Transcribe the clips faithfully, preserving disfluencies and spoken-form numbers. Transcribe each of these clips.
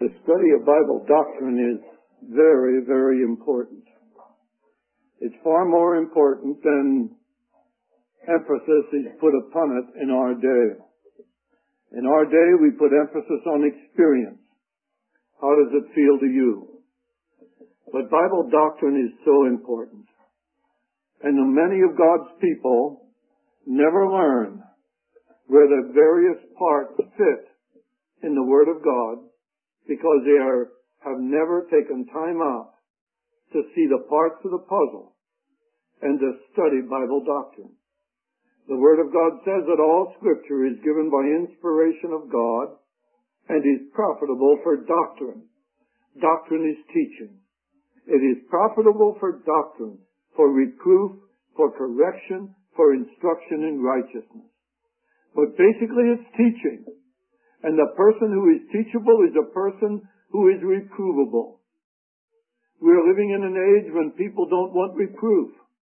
The study of Bible doctrine is very, very important. It's far more important than emphasis is put upon it in our day. In our day, we put emphasis on experience. How does it feel to you? But Bible doctrine is so important. And many of God's people never learn where the various parts fit in the Word of God because they are, have never taken time out to see the parts of the puzzle and to study Bible doctrine. The Word of God says that all Scripture is given by inspiration of God and is profitable for doctrine. Doctrine is teaching. It is profitable for doctrine, for reproof, for correction, for instruction in righteousness. But basically it's teaching. And the person who is teachable is a person who is reprovable. We're living in an age when people don't want reproof.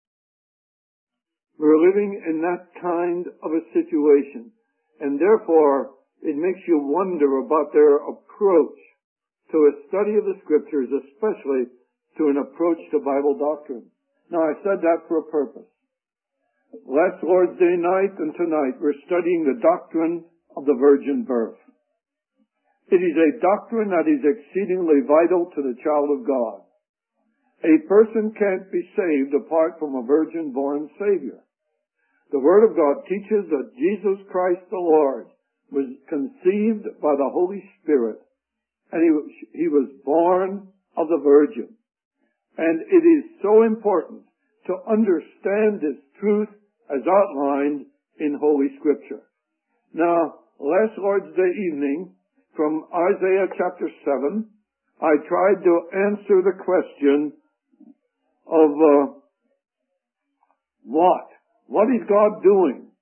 We're living in that kind of a situation. And therefore, it makes you wonder about their approach to a study of the Scriptures, especially to an approach to Bible doctrine. Now, I said that for a purpose. Last Lord's Day night and tonight, we're studying the doctrine of the virgin birth. It is a doctrine that is exceedingly vital to the child of God. A person can't be saved apart from a virgin-born Savior. The Word of God teaches that Jesus Christ the Lord was conceived by the Holy Spirit, and he, he was born of the Virgin. And it is so important to understand this truth as outlined in Holy Scripture. Now, last Lord's Day evening, from Isaiah chapter seven, I tried to answer the question of uh, what? What is God doing?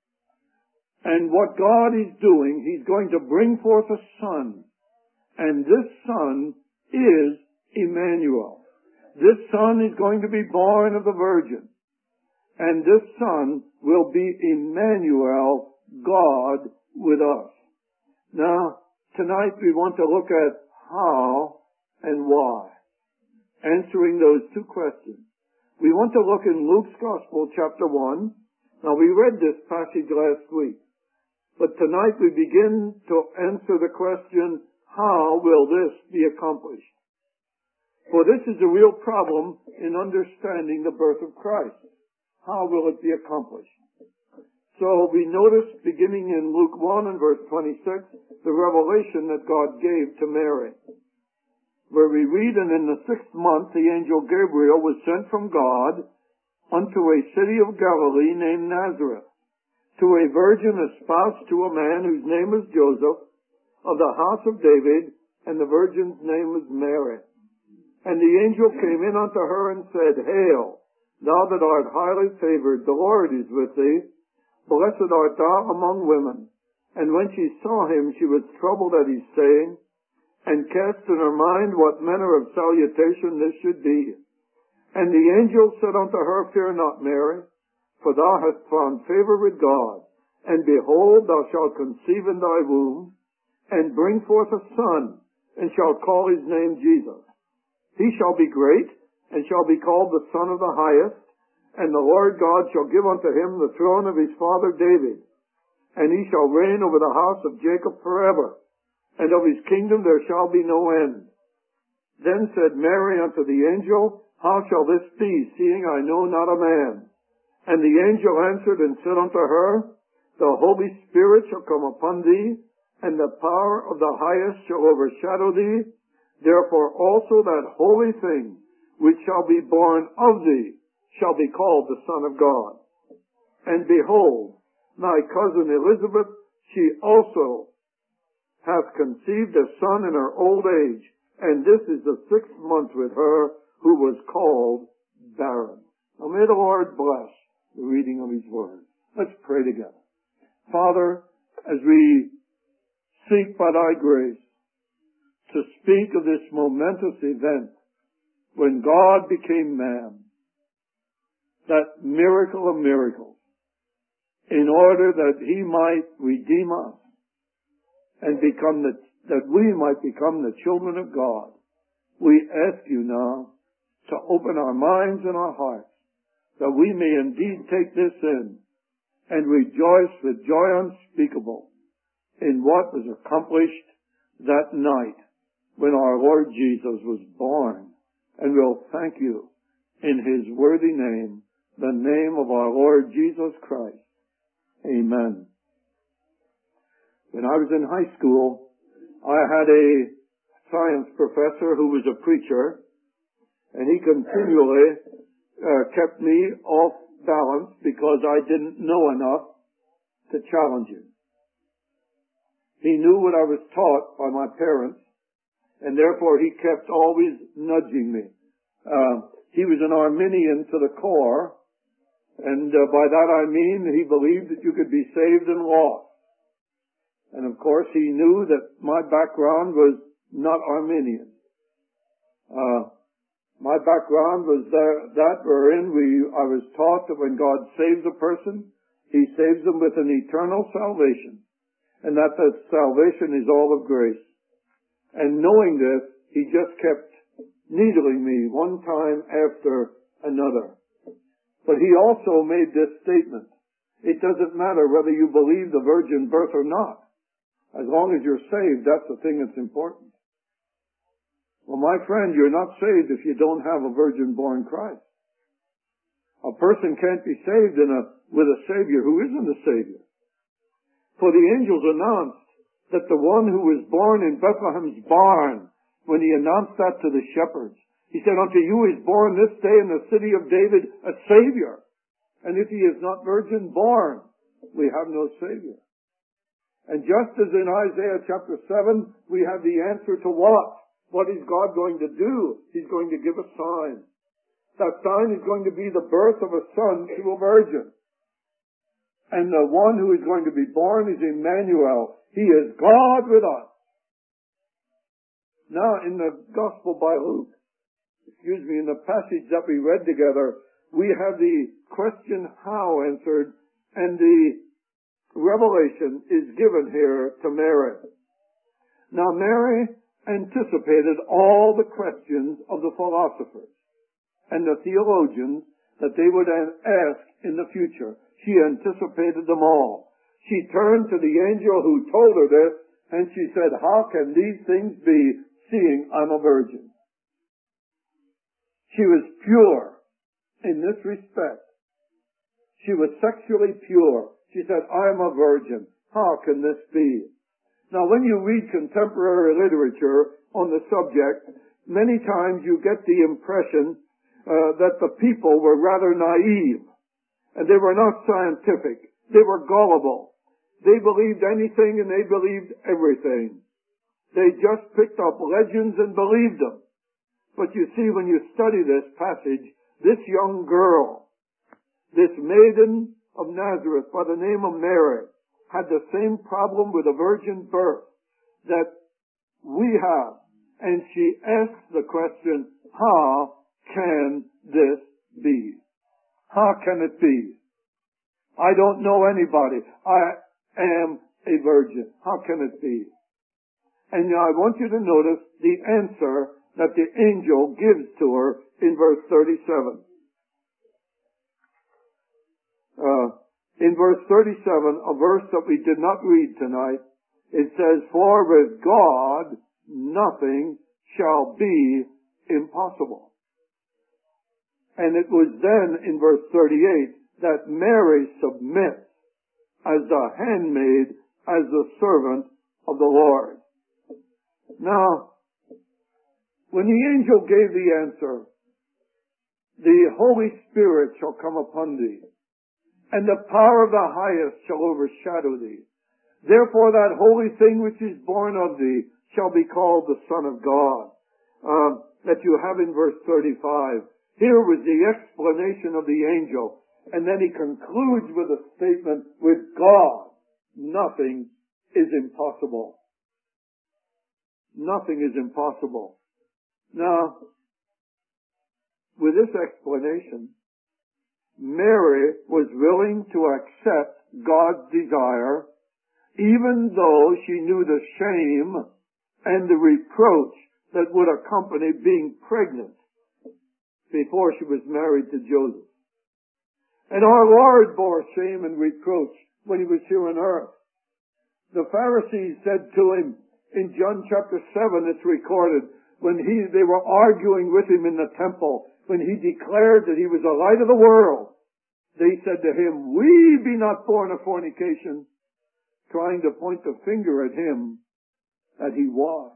And what God is doing, He's going to bring forth a son. And this son is Emmanuel. This son is going to be born of the Virgin. And this son will be Emmanuel, God with us. Now, tonight we want to look at how and why. Answering those two questions. We want to look in Luke's Gospel, chapter one. Now, we read this passage last week. But tonight we begin to answer the question, how will this be accomplished? For this is a real problem in understanding the birth of Christ. How will it be accomplished? So we notice, beginning in Luke one and verse twenty-six, the revelation that God gave to Mary, where we read, and in the sixth month the angel Gabriel was sent from God unto a city of Galilee named Nazareth, to a virgin espoused to a man whose name was Joseph, of the house of David, and the virgin's name was Mary. And the angel came in unto her and said, Hail, thou that art highly favored, the Lord is with thee. Blessed art thou among women. And when she saw him, she was troubled at his saying, and cast in her mind what manner of salutation this should be. And the angel said unto her, Fear not, Mary, for thou hast found favor with God. And behold, thou shalt conceive in thy womb, and bring forth a son, and shalt call his name Jesus. He shall be great, and shall be called the Son of the Highest, and the Lord God shall give unto him the throne of his father David, and he shall reign over the house of Jacob forever, and of his kingdom there shall be no end. Then said Mary unto the angel, How shall this be, seeing I know not a man? And the angel answered and said unto her, The Holy Spirit shall come upon thee, and the power of the Highest shall overshadow thee. Therefore also that holy thing which shall be born of thee shall be called the Son of God. And behold, thy cousin Elizabeth, she also hath conceived a son in her old age, and this is the sixth month with her who was called barren. Now may the Lord bless the reading of His Word. Let's pray together. Father, as we seek by Thy grace to speak of this momentous event when God became man, that miracle of miracles, in order that He might redeem us and become the that we might become the children of God. We ask you now to open our minds and our hearts, that we may indeed take this in and rejoice with joy unspeakable in what was accomplished that night when our Lord Jesus was born. And we'll thank you in His worthy name, the name of our Lord Jesus Christ. Amen. When I was in high school, I had a science professor who was a preacher, and he continually uh, kept me off balance because I didn't know enough to challenge him. He knew what I was taught by my parents, and therefore he kept always nudging me. Uh, he was an Arminian to the core, and uh, by that I mean he believed that you could be saved and lost. And of course he knew that my background was not Arminian. Uh, my background was there, that wherein we, I was taught that when God saves a person, He saves them with an eternal salvation, and that that salvation is all of grace. And knowing this, he just kept needling me one time after another. But he also made this statement: it doesn't matter whether you believe the virgin birth or not. As long as you're saved, that's the thing that's important. Well, my friend, you're not saved if you don't have a virgin-born Christ. A person can't be saved in a, with a Savior who isn't a Savior. For the angels announced that the one who was born in Bethlehem's barn, when he announced that to the shepherds, he said, unto you is born this day in the city of David a Savior. And if he is not virgin born, we have no Savior. And just as in Isaiah chapter seven, we have the answer to what? What is God going to do? He's going to give a sign. That sign is going to be the birth of a son to a virgin. And the one who is going to be born is Emmanuel. He is God with us. Now, in the Gospel by Luke, excuse me, in the passage that we read together, we have the question how answered, and the revelation is given here to Mary. Now, Mary anticipated all the questions of the philosophers and the theologians that they would ask in the future. She anticipated them all. She turned to the angel who told her this, and she said, how can these things be, seeing I'm a virgin? She was pure in this respect. She was sexually pure. She said, I'm a virgin. How can this be? Now, when you read contemporary literature on the subject, many times you get the impression uh, that the people were rather naive, and they were not scientific. They were gullible. They believed anything and they believed everything. They just picked up legends and believed them. But you see, when you study this passage, this young girl, this maiden of Nazareth by the name of Mary, had the same problem with a virgin birth that we have. And she asks the question, how can this be? How can it be? I don't know anybody. I am a virgin. How can it be? And now I want you to notice the answer that the angel gives to her in verse thirty-seven. Uh, In verse thirty-seven, a verse that we did not read tonight, it says, for with God nothing shall be impossible. And it was then in verse thirty-eight that Mary submits as the handmaid, as the servant of the Lord. Now, when the angel gave the answer, the Holy Spirit shall come upon thee, and the power of the highest shall overshadow thee. Therefore that holy thing which is born of thee shall be called the Son of God. Uh, that you have in verse thirty-five. Here was the explanation of the angel. And then he concludes with a statement, with God, nothing is impossible. Nothing is impossible. Now, with this explanation, Mary was willing to accept God's desire, even though she knew the shame and the reproach that would accompany being pregnant before she was married to Joseph. And our Lord bore shame and reproach when he was here on earth. The Pharisees said to him in John chapter seven, it's recorded, when he, they were arguing with him in the temple, when he declared that he was the light of the world, they said to him, we be not born of fornication, trying to point the finger at him that he was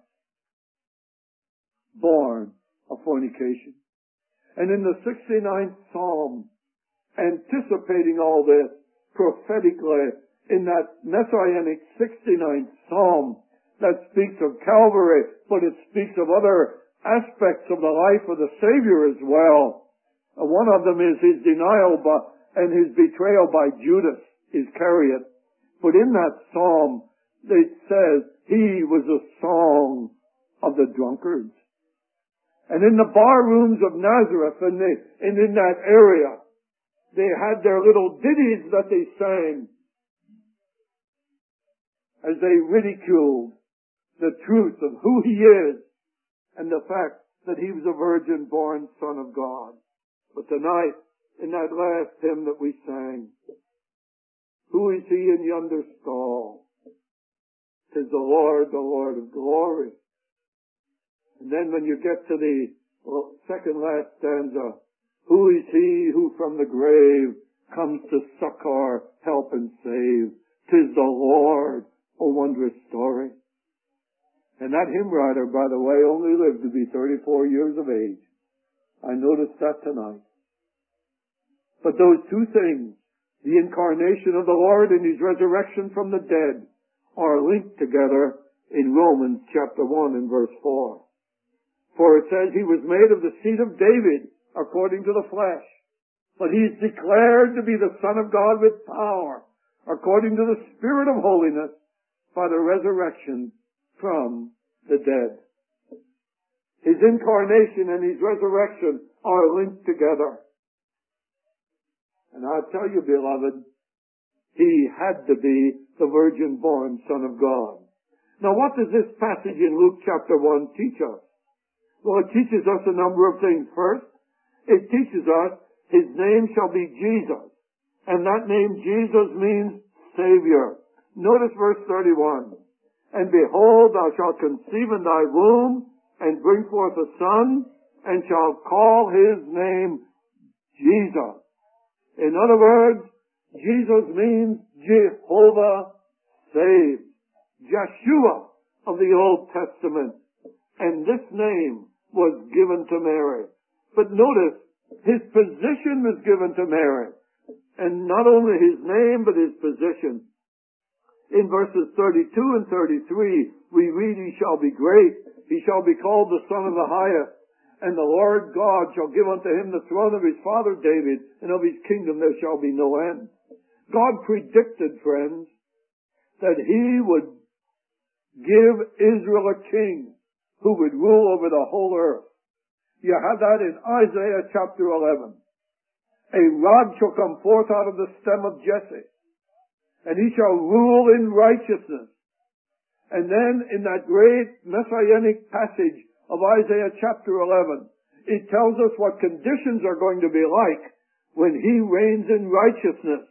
born of fornication. And in the sixty-ninth Psalm, anticipating all this prophetically, in that messianic sixty-ninth Psalm that speaks of Calvary, but it speaks of other aspects of the life of the Savior as well. Uh, one of them is his denial by, and his betrayal by Judas Iscariot. But in that psalm, it says he was a song of the drunkards. And in the bar rooms of Nazareth and, they, and in that area, they had their little ditties that they sang as they ridiculed the truth of who he is and the fact that he was a virgin-born Son of God. But tonight, in that last hymn that we sang, who is he in yonder stall? 'Tis the Lord, the Lord of glory. And then when you get to the well, second last stanza, who is he who from the grave comes to succor, help, and save? 'Tis the Lord, a wondrous story. And that hymn writer, by the way, only lived to be thirty-four years of age. I noticed that tonight. But those two things, the incarnation of the Lord and his resurrection from the dead, are linked together in Romans chapter one and verse four. For it says he was made of the seed of David according to the flesh, but he is declared to be the Son of God with power according to the Spirit of holiness by the resurrection from the dead. His incarnation and his resurrection are linked together. And I'll tell you, beloved, he had to be the virgin-born Son of God. Now, what does this passage in Luke chapter one teach us? Well, it teaches us a number of things. First, it teaches us his name shall be Jesus. And that name Jesus means Savior. Notice verse thirty-one. And behold, thou shalt conceive in thy womb, and bring forth a son, and shalt call his name Jesus. In other words, Jesus means Jehovah saves. Joshua of the Old Testament. And this name was given to Mary. But notice, his position was given to Mary. And not only his name, but his position. In verses thirty-two and thirty-three, we read, he shall be great, he shall be called the Son of the Highest, and the Lord God shall give unto him the throne of his father David, and of his kingdom there shall be no end. God predicted, friends, that he would give Israel a king who would rule over the whole earth. You have that in Isaiah chapter eleven. A rod shall come forth out of the stem of Jesse, and he shall rule in righteousness. And then in that great messianic passage of Isaiah chapter eleven, it tells us what conditions are going to be like when he reigns in righteousness.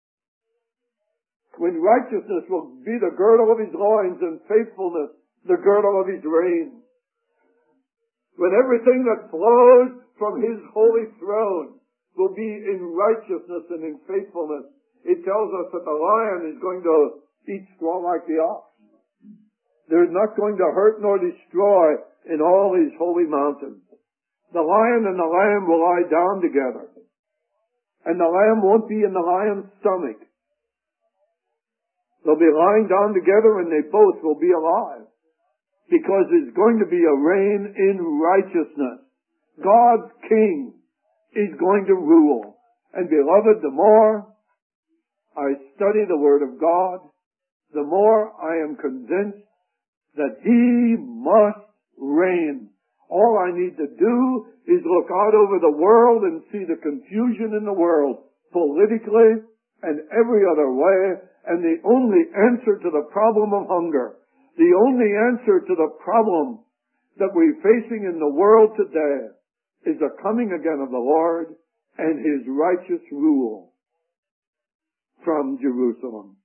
When righteousness will be the girdle of his loins and faithfulness the girdle of his reign. When everything that flows from his holy throne will be in righteousness and in faithfulness. It tells us that the lion is going to eat straw like the ox. They're not going to hurt nor destroy in all these holy mountains. The lion and the lamb will lie down together. And the lamb won't be in the lion's stomach. They'll be lying down together and they both will be alive. Because there's going to be a reign in righteousness. God's king is going to rule. And beloved, the more I study the Word of God, the more I am convinced that he must reign. All I need to do is look out over the world and see the confusion in the world, politically and every other way, and the only answer to the problem of hunger, The only answer to the problem that we're facing in the world today is the coming again of the Lord and His righteous rule from Jerusalem.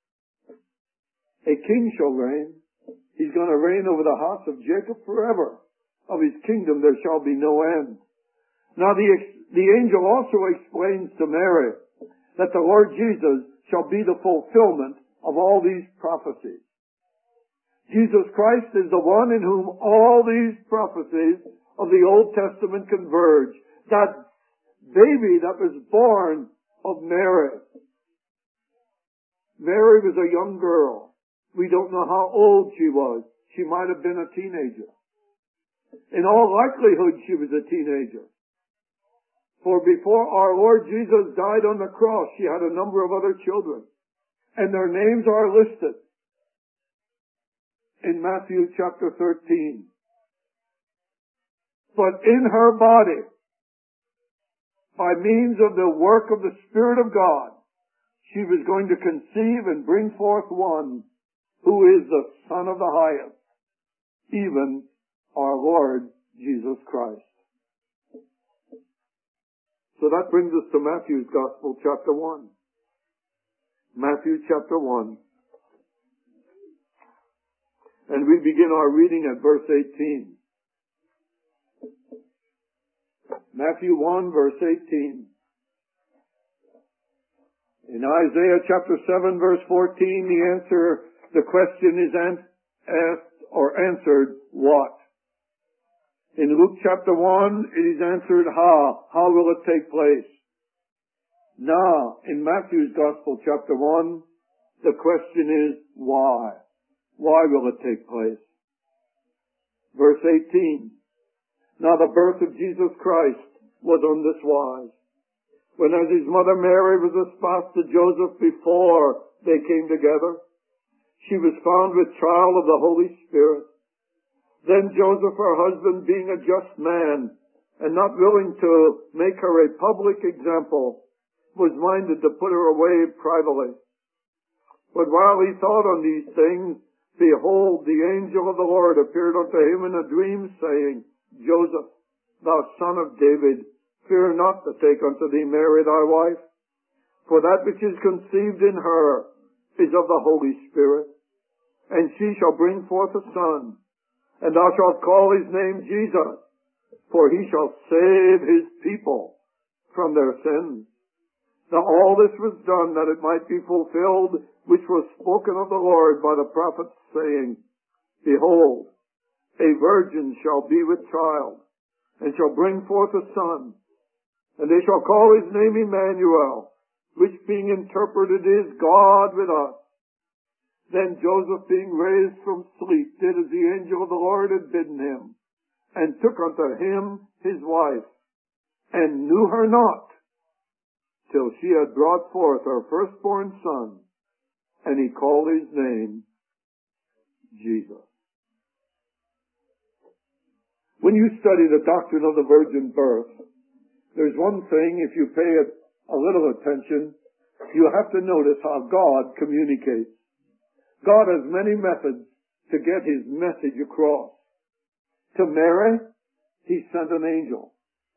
A king shall reign. He's going to reign over the house of Jacob forever. Of His kingdom there shall be no end. Now the, the angel also explains to Mary that the Lord Jesus shall be the fulfillment of all these prophecies. Jesus Christ is the one in whom all these prophecies of the Old Testament converge. That baby that was born of Mary. Mary was a young girl. We don't know how old she was. She might have been a teenager. In all likelihood, she was a teenager. For before our Lord Jesus died on the cross, she had a number of other children. And their names are listed in Matthew chapter thirteen. But in her body, by means of the work of the Spirit of God, she was going to conceive and bring forth one who is the Son of the Highest, even our Lord Jesus Christ. So that brings us to Matthew's Gospel, chapter one. Matthew chapter one. And we begin our reading at verse eighteen. Matthew one, verse eighteen. In Isaiah chapter seven, verse fourteen, the answer, the question is asked or answered, what? In Luke chapter one, it is answered, how? How will it take place? Now, in Matthew's Gospel chapter one, the question is, why? Why will it take place? Verse eighteen. Now the birth of Jesus Christ was on this wise. When as his mother Mary was espoused to Joseph before they came together, she was found with child of the Holy Spirit. Then Joseph, her husband, being a just man, and not willing to make her a public example, was minded to put her away privately. But while he thought on these things, behold, the angel of the Lord appeared unto him in a dream, saying, Joseph, thou son of David, fear not to take unto thee Mary thy wife, for that which is conceived in her is of the Holy Spirit. And she shall bring forth a son, and thou shalt call his name Jesus, for he shall save his people from their sins. Now all this was done that it might be fulfilled, which was spoken of the Lord by the prophets, saying, Behold, a virgin shall be with child, and shall bring forth a son, and they shall call his name Emmanuel, which being interpreted is God with us. Then Joseph, being raised from sleep, did as the angel of the Lord had bidden him, and took unto him his wife, and knew her not, till she had brought forth her firstborn son, and he called his name Jesus. When you study the doctrine of the virgin birth, there's one thing, if you pay it a little attention, you have to notice how God communicates. God has many methods to get his message across. To Mary, he sent an angel.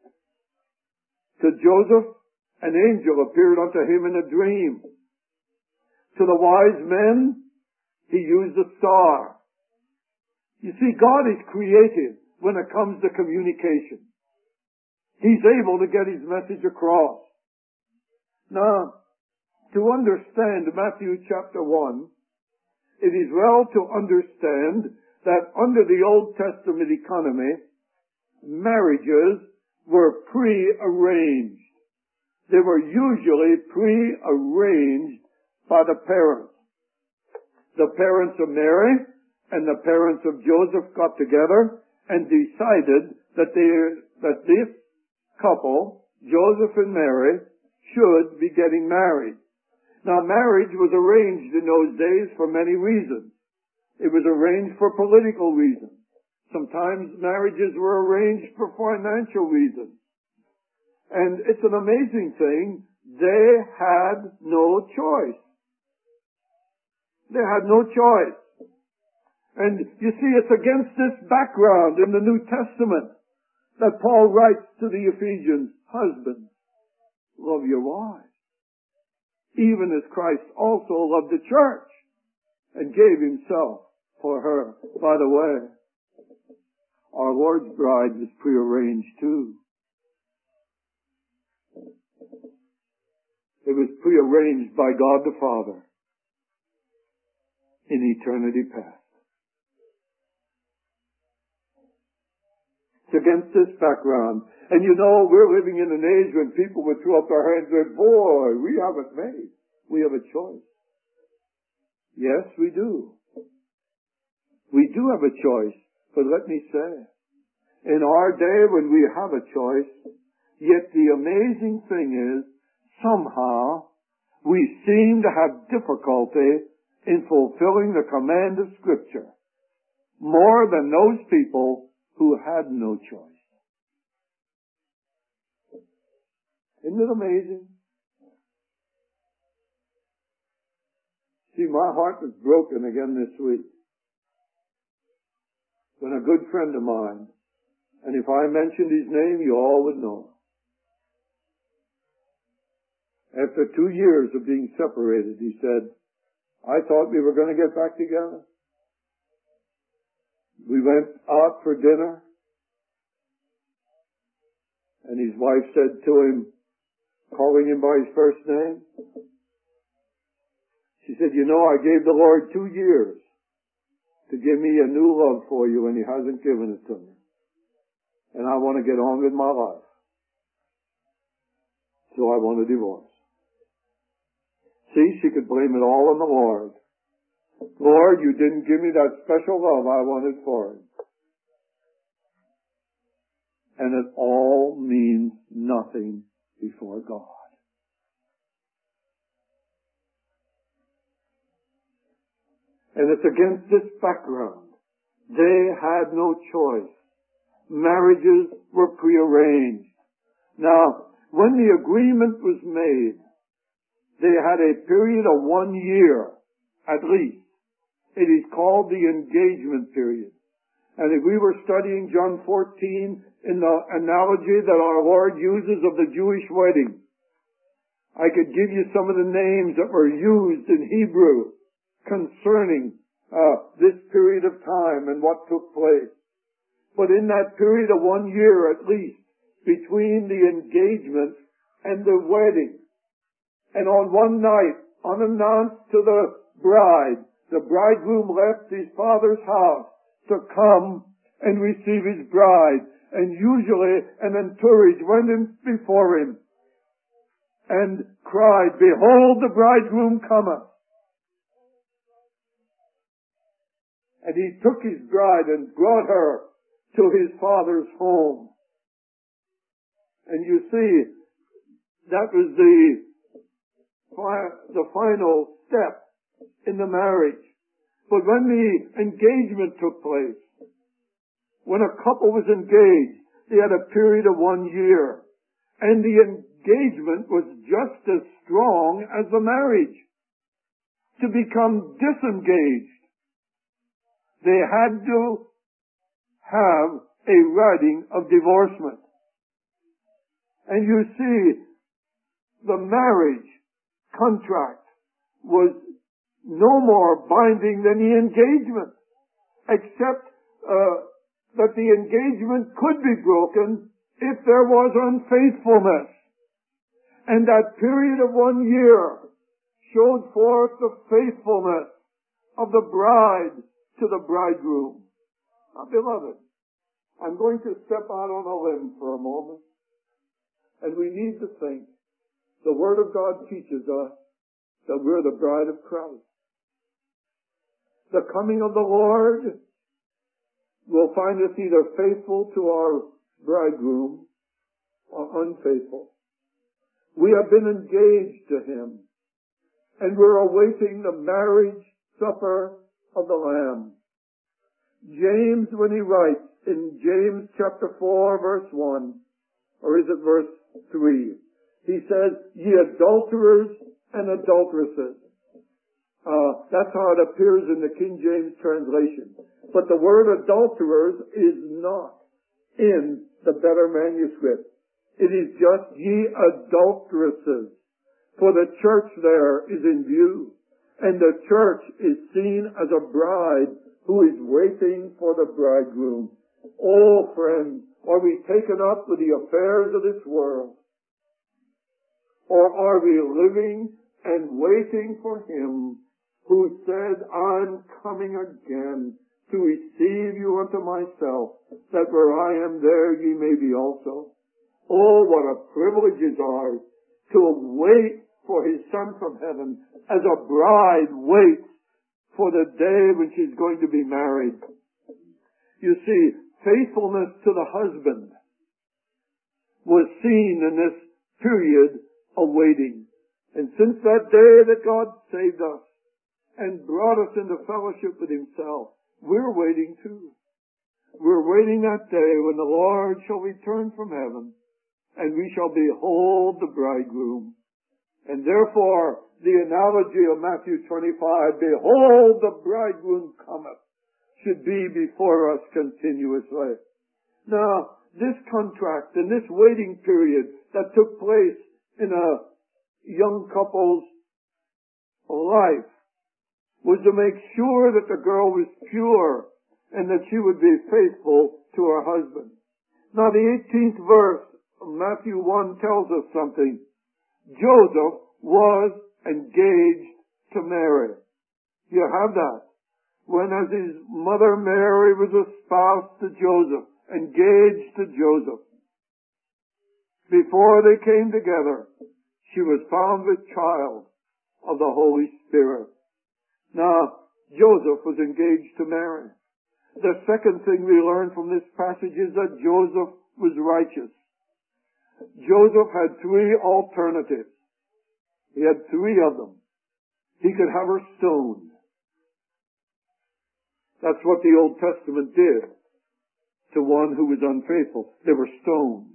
To Joseph, an angel appeared unto him in a dream. To the wise men, he used a star. You see, God is creative when it comes to communication. He's able to get his message across. Now, to understand Matthew chapter one, it is well to understand that under the Old Testament economy, marriages were pre-arranged. They were usually pre-arranged by the parents. The parents of Mary and the parents of Joseph got together and decided that they, that this couple, Joseph and Mary, should be getting married. Now, marriage was arranged in those days for many reasons. It was arranged for political reasons. Sometimes marriages were arranged for financial reasons. And it's an amazing thing, they had no choice. They had no choice. And you see, it's against this background in the New Testament that Paul writes to the Ephesians, husbands, love your wives, even as Christ also loved the church and gave himself for her. By the way, our Lord's bride was prearranged too. It was prearranged by God the Father in eternity past. It's against this background. And you know, we're living in an age when people would throw up their hands and say, boy, we haven't made. We have a choice. Yes, we do. We do have a choice. But let me say, in our day when we have a choice, yet the amazing thing is, somehow, we seem to have difficulty in fulfilling the command of Scripture more than those people who had no choice. Isn't it amazing? See, my heart was broken again this week when a good friend of mine, and if I mentioned his name, you all would know. After two years of being separated, he said, I thought we were going to get back together. We went out for dinner, and his wife said to him, calling him by his first name, she said, you know, I gave the Lord two years to give me a new love for you, and he hasn't given it to me. And I want to get on with my life. So I want a divorce. See, she could blame it all on the Lord. Lord, you didn't give me that special love I wanted for him. And it all means nothing before God. And it's against this background. They had no choice. Marriages were prearranged. Now, when the agreement was made, they had a period of one year, at least. It is called the engagement period. And if we were studying John fourteen in the analogy that our Lord uses of the Jewish wedding, I could give you some of the names that were used in Hebrew concerning uh, this period of time and what took place. But in that period of one year at least, between the engagement and the wedding, and on one night, unannounced to the bride, the bridegroom left his father's house to come and receive his bride. And usually an entourage went in before him and cried, behold, the bridegroom cometh. And he took his bride and brought her to his father's home. And you see, that was the, the final step in the marriage. But when the engagement took place, when a couple was engaged, they had a period of one year. And the engagement was just as strong as the marriage. To become disengaged, they had to have a writing of divorcement. And you see, the marriage contract was no more binding than the engagement, except uh, that the engagement could be broken if there was unfaithfulness. And that period of one year showed forth the faithfulness of the bride to the bridegroom. Now, beloved, I'm going to step out on a limb for a moment, and we need to think. The Word of God teaches us that we're the bride of Christ. The coming of the Lord will find us either faithful to our bridegroom or unfaithful. We have been engaged to him, and we're awaiting the marriage supper of the Lamb. James, when he writes in James chapter four, verse one, or is it verse three, he says, ye adulterers and adulteresses, Uh, that's how it appears in the King James translation. But the word adulterers is not in the better manuscript. It is just ye adulteresses. For the church there is in view. And the church is seen as a bride who is waiting for the bridegroom. Oh, friends, are we taken up with the affairs of this world? Or are we living and waiting for Him who said, I'm coming again to receive you unto myself, that where I am there ye may be also? Oh, what a privilege it is to wait for His Son from heaven as a bride waits for the day when she's going to be married. You see, faithfulness to the husband was seen in this period of waiting. And since that day that God saved us and brought us into fellowship with Himself, we're waiting too. We're waiting that day when the Lord shall return from heaven and we shall behold the bridegroom. And therefore, the analogy of Matthew twenty-five, behold the bridegroom cometh, should be before us continuously. Now, this contract and this waiting period that took place in a young couple's life was to make sure that the girl was pure and that she would be faithful to her husband. Now, the eighteenth verse of Matthew one tells us something. Joseph was engaged to Mary. You have that. When as his mother Mary was espoused to Joseph, engaged to Joseph, before they came together, she was found with child of the Holy Spirit. Now, Joseph was engaged to Mary. The second thing we learn from this passage is that Joseph was righteous. Joseph had three alternatives. He had three of them. He could have her stoned. That's what the Old Testament did to one who was unfaithful. They were stoned.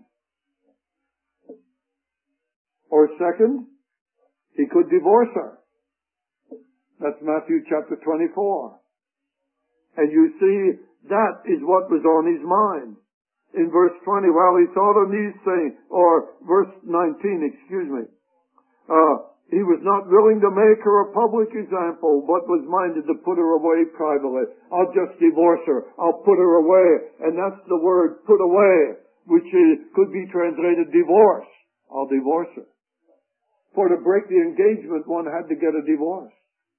Or second, he could divorce her. That's Matthew chapter twenty-four. And you see, that is what was on his mind. In verse twenty, while he thought on these things, or verse nineteen, excuse me, uh, he was not willing to make her a public example, but was minded to put her away privately. I'll just divorce her. I'll put her away. And that's the word, put away, which is, could be translated divorce. I'll divorce her. For to break the engagement, one had to get a divorce.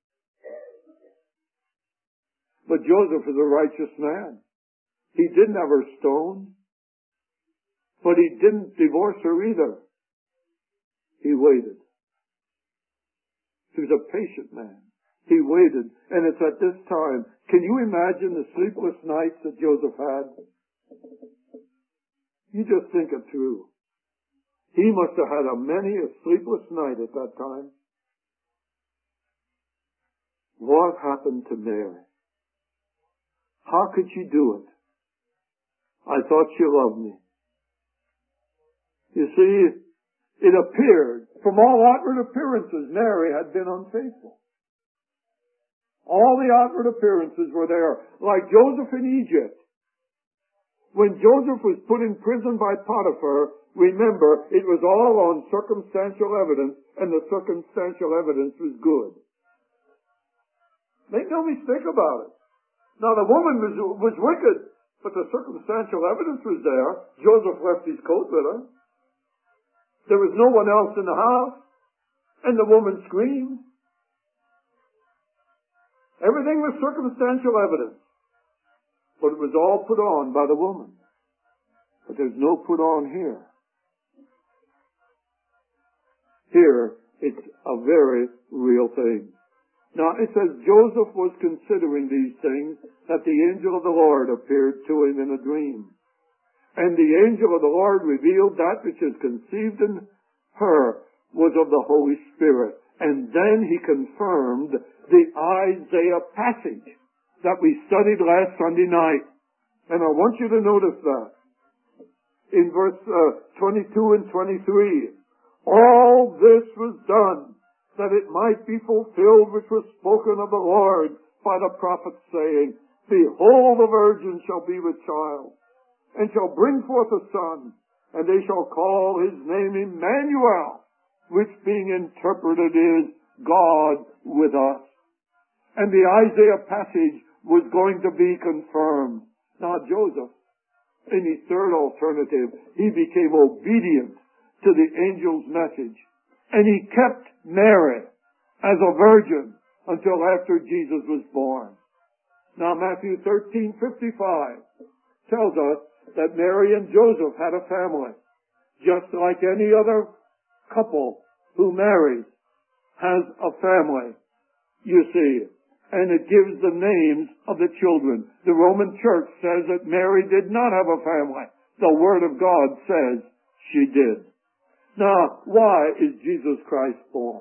But Joseph is a righteous man. He didn't have her stoned, but he didn't divorce her either. He waited. He was a patient man. He waited. And it's at this time. Can you imagine the sleepless nights that Joseph had? You just think it through. He must have had a many a sleepless night at that time. What happened to Mary? How could she do it? I thought she loved me. You see, it appeared, from all outward appearances, Mary had been unfaithful. All the outward appearances were there, like Joseph in Egypt. When Joseph was put in prison by Potiphar, remember, it was all on circumstantial evidence, and the circumstantial evidence was good. Make no mistake about it. Now, the woman was, was wicked, but the circumstantial evidence was there. Joseph left his coat with her. There was no one else in the house, and the woman screamed. Everything was circumstantial evidence, but it was all put on by the woman. But there's no put on here. Here, it's a very real thing. Now, it says Joseph was considering these things, that the angel of the Lord appeared to him in a dream. And the angel of the Lord revealed that which is conceived in her was of the Holy Spirit. And then he confirmed the Isaiah passage that we studied last Sunday night. And I want you to notice that. In verse uh, twenty-two and twenty-three, all this was done that it might be fulfilled which was spoken of the Lord by the prophet, saying, Behold, the virgin shall be with child, and shall bring forth a son, and they shall call his name Emmanuel, which being interpreted is God with us. And the Isaiah passage was going to be confirmed. Now Joseph, in his third alternative, he became obedient to the angel's message, and he kept Mary as a virgin until after Jesus was born. Now Matthew thirteen fifty-five tells us that Mary and Joseph had a family, just like any other couple who marries has a family, you see. And it gives the names of the children. The Roman Church says that Mary did not have a family. The Word of God says she did. Now, why is Jesus Christ born?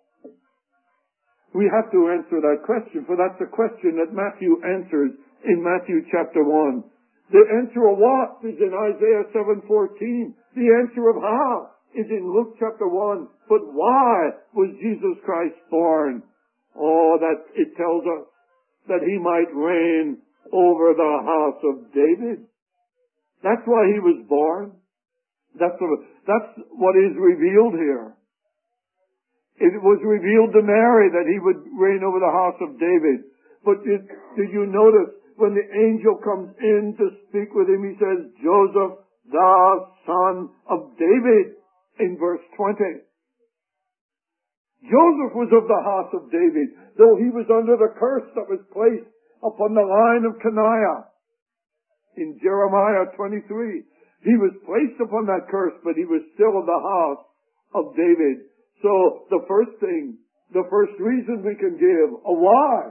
We have to answer that question, for that's a question that Matthew answers in Matthew chapter one. The answer of what is in Isaiah seven fourteen. The answer of how is in Luke chapter one. But why was Jesus Christ born? Oh, that it tells us that he might reign over the house of David. That's why he was born. That's, a, that's what is revealed here. It was revealed to Mary that he would reign over the house of David. But did, did you notice when the angel comes in to speak with him, he says, Joseph, the son of David, in verse twenty. Joseph was of the house of David, though he was under the curse that was placed upon the line of Caniah. In Jeremiah twenty-three, he was placed upon that curse, but he was still of the house of David. So the first thing, the first reason we can give, a why,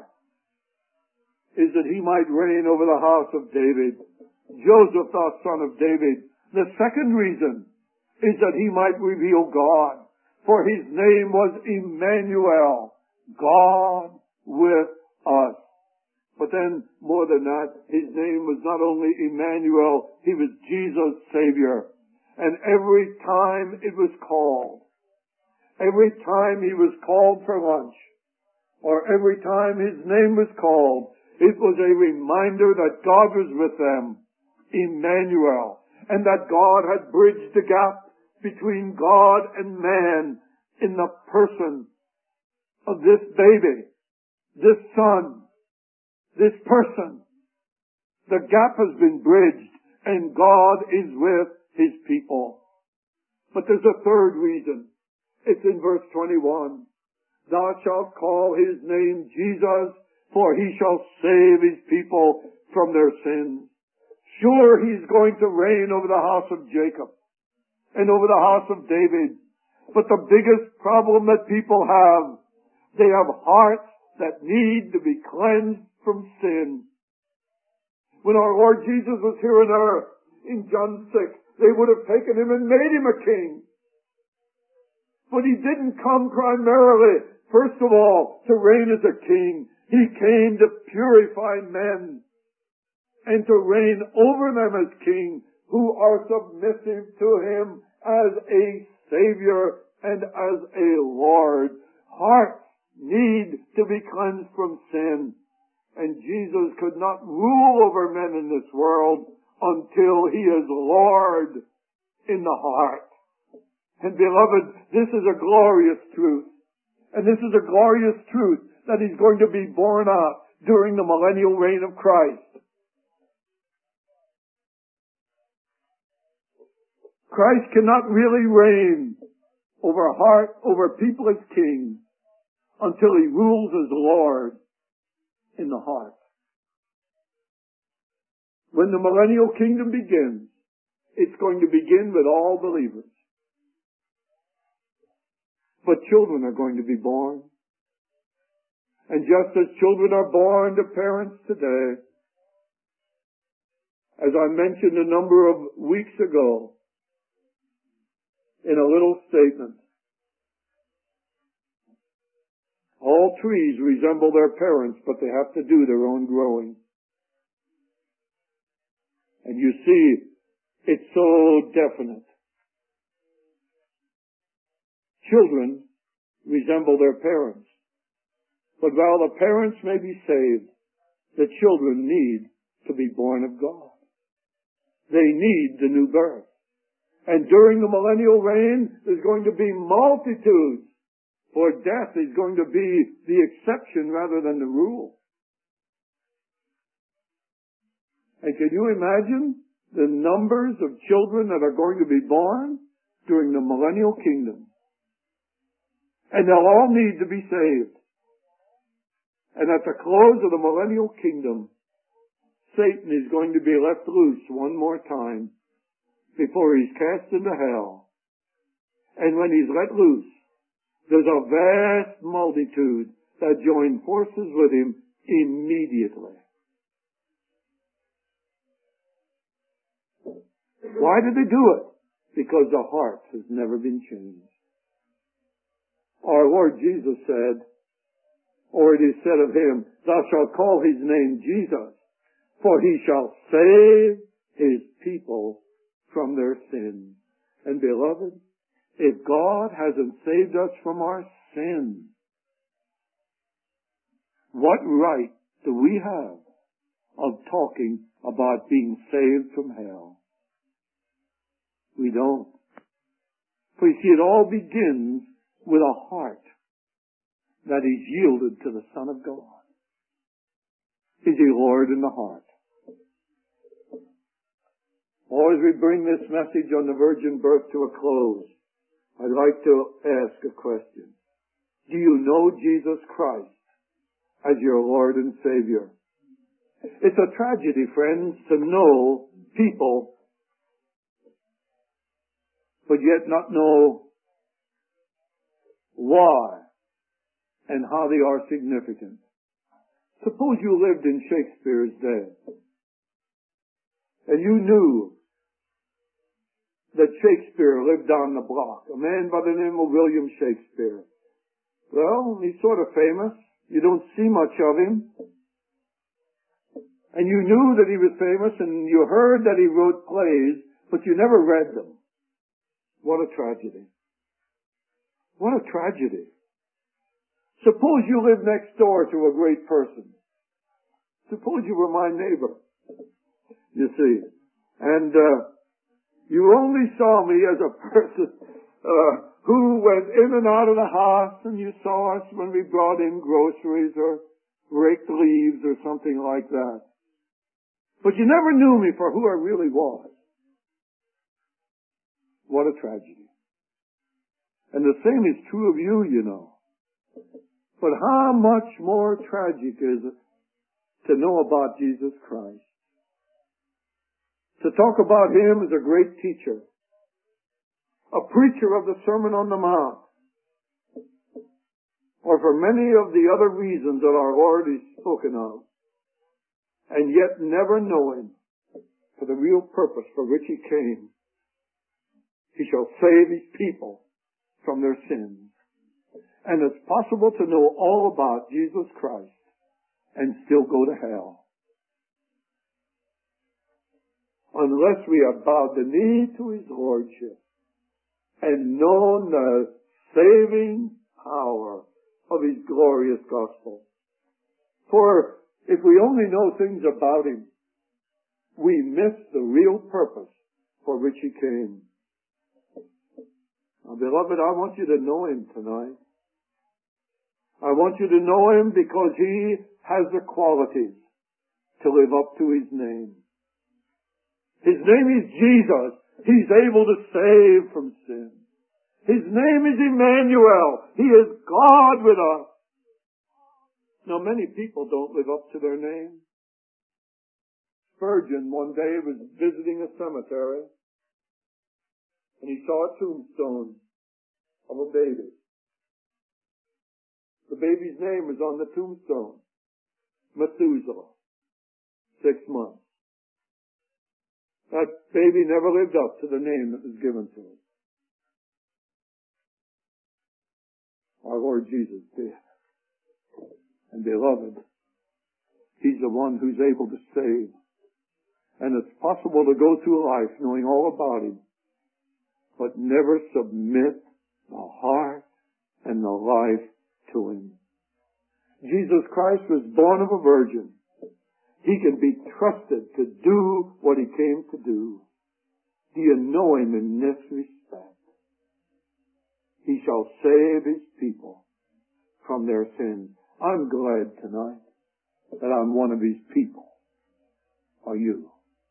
is that he might reign over the house of David. Joseph, the son of David. The second reason is that he might reveal God. For his name was Emmanuel, God with us. But then, more than that, his name was not only Emmanuel, he was Jesus' Savior. And every time it was called, every time he was called for lunch, or every time his name was called, it was a reminder that God was with them, Emmanuel, and that God had bridged the gap between God and man in the person of this baby, this son, this person. The gap has been bridged and God is with his people. But there's a third reason. It's in verse twenty-one. Thou shalt call his name Jesus, for he shall save his people from their sins. Sure, he's going to reign over the house of Jacob and over the house of David. But the biggest problem that people have, they have hearts that need to be cleansed from sin. When our Lord Jesus was here on earth, in John six, they would have taken him and made him a king. But he didn't come primarily, first of all, to reign as a king. He came to purify men and to reign over them as king, who are submissive to him as a Savior and as a Lord. Hearts need to be cleansed from sin. And Jesus could not rule over men in this world until he is Lord in the heart. And beloved, this is a glorious truth. And this is a glorious truth that is going to be borne out during the millennial reign of Christ. Christ cannot really reign over heart, over people as king, until he rules as Lord in the heart. When the millennial kingdom begins, it's going to begin with all believers. But children are going to be born. And just as children are born to parents today, as I mentioned a number of weeks ago, in a little statement, all trees resemble their parents, but they have to do their own growing. And you see, it's so definite. Children resemble their parents. But while the parents may be saved, the children need to be born of God. They need the new birth. And during the millennial reign, there's going to be multitudes, for death is going to be the exception rather than the rule. And can you imagine the numbers of children that are going to be born during the millennial kingdom? And they'll all need to be saved. And at the close of the millennial kingdom, Satan is going to be left loose one more time before he's cast into hell. And when he's let loose, there's a vast multitude that join forces with him immediately. Why did they do it? Because the heart has never been changed. Our Lord Jesus said, or it is said of him, "Thou shalt call his name Jesus, for he shall save his people from their sins." And beloved, if God hasn't saved us from our sins, what right do we have of talking about being saved from hell? We don't. For you see, it all begins with a heart that is yielded to the Son of God. Is he Lord in the heart? As we bring this message on the virgin birth to a close, I'd like to ask a question. Do you know Jesus Christ as your Lord and Savior? It's a tragedy, friends, to know people, but yet not know why and how they are significant. Suppose you lived in Shakespeare's day, and you knew that Shakespeare lived on the block, a man by the name of William Shakespeare. Well, he's sort of famous. You don't see much of him. And you knew that he was famous, and you heard that he wrote plays, but you never read them. What a tragedy. What a tragedy. Suppose you lived next door to a great person. Suppose you were my neighbor, you see. And uh, you only saw me as a person uh, who went in and out of the house, and you saw us when we brought in groceries or raked leaves or something like that. But you never knew me for who I really was. What a tragedy. And the same is true of you, you know. But how much more tragic is it to know about Jesus Christ? To talk about him as a great teacher, a preacher of the Sermon on the Mount, or for many of the other reasons that our Lord is spoken of, and yet never know him for the real purpose for which he came. He shall save his people from their sins. And it's possible to know all about Jesus Christ and still go to hell, unless we have bowed the knee to his lordship and known the saving power of his glorious gospel. For if we only know things about him, we miss the real purpose for which he came. Now, beloved, I want you to know him tonight. I want you to know him because he has the qualities to live up to his name. His name is Jesus. He's able to save from sin. His name is Emmanuel. He is God with us. Now, many people don't live up to their name. Spurgeon one day was visiting a cemetery, and he saw a tombstone of a baby. The baby's name was on the tombstone. Methuselah. Six months. That baby never lived up to the name that was given to him. Our Lord Jesus did. And beloved, he's the one who's able to save. And it's possible to go through life knowing all about him, but never submit the heart and the life to him. Jesus Christ was born of a virgin. He can be trusted to do what he came to do. Do you know him in this respect? He shall save his people from their sins. I'm glad tonight that I'm one of his people. Are you?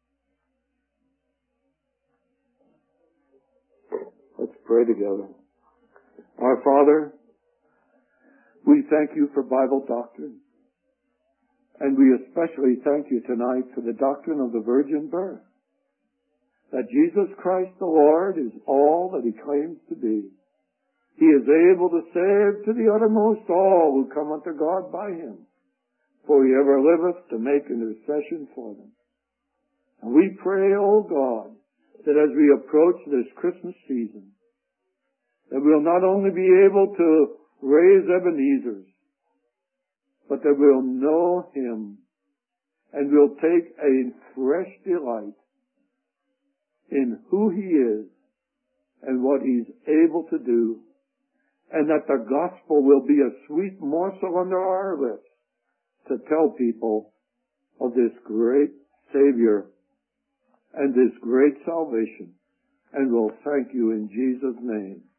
Let's pray together. Our Father, we thank you for Bible doctrine. And we especially thank you tonight for the doctrine of the virgin birth. That Jesus Christ the Lord is all that he claims to be. He is able to save to the uttermost all who come unto God by him. For he ever liveth to make intercession for them. And we pray, O God, that as we approach this Christmas season, that we'll not only be able to raise Ebenezer's, but that we'll know him and we'll take a fresh delight in who he is and what he's able to do, and that the gospel will be a sweet morsel under our lips to tell people of this great Savior and this great salvation. And we'll thank you in Jesus' name.